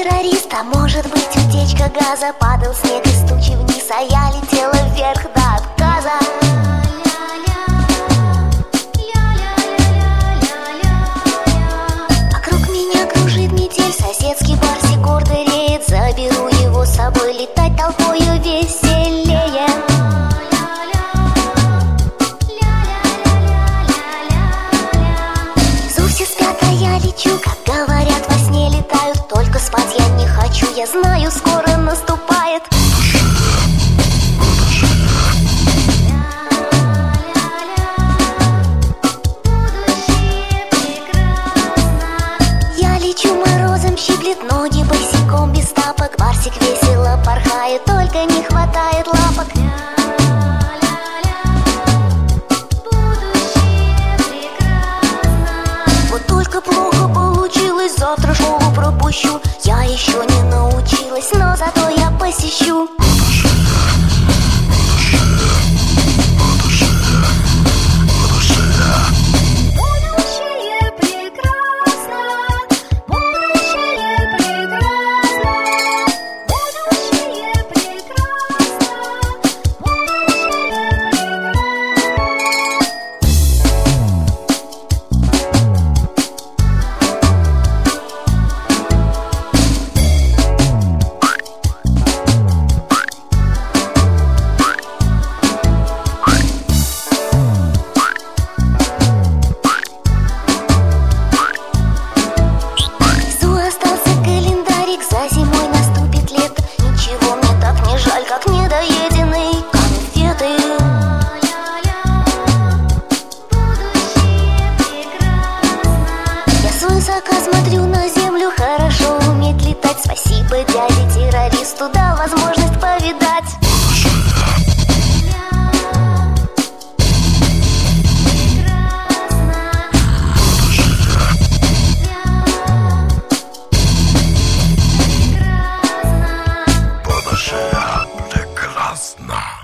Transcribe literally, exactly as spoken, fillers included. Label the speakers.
Speaker 1: террорист, а может быть утечка газа. Падал снег из тучи вниз, а я летела вверх до отказа. Вокруг меня кружит метель, соседский Барсик гордо реет. Заберу его с собой, летать толпою веселее. Внизу все спят, а я лечу, как говорят, во сне летают. Только спать я не хочу, я знаю, скоро наступает. Я лечу, морозом щиплет ноги, босиком без тапок. Барсик весело порхает, только не хватает лапок. Вот только плохо получилось, завтра школу пропущу. Я еще не научилась, но зато я посещу. За зимой наступит лето, ничего мне так не жаль, как недоеденные конфеты. Я свысока смотрю на землю, хорошо уметь летать. Спасибо дяде террористу, дал возможность повидать.
Speaker 2: Будущее прекрасно.